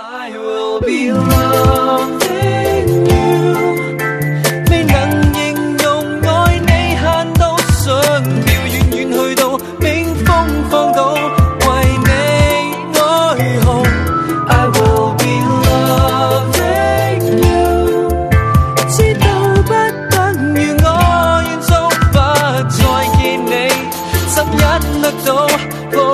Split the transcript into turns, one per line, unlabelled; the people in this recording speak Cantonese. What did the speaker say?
I will be loving you， 未能形容愛你限到想要遠遠去到冰封荒島，為你哀號。I will be loving you， 知道不等於我願做，不再見你，怎忍得到？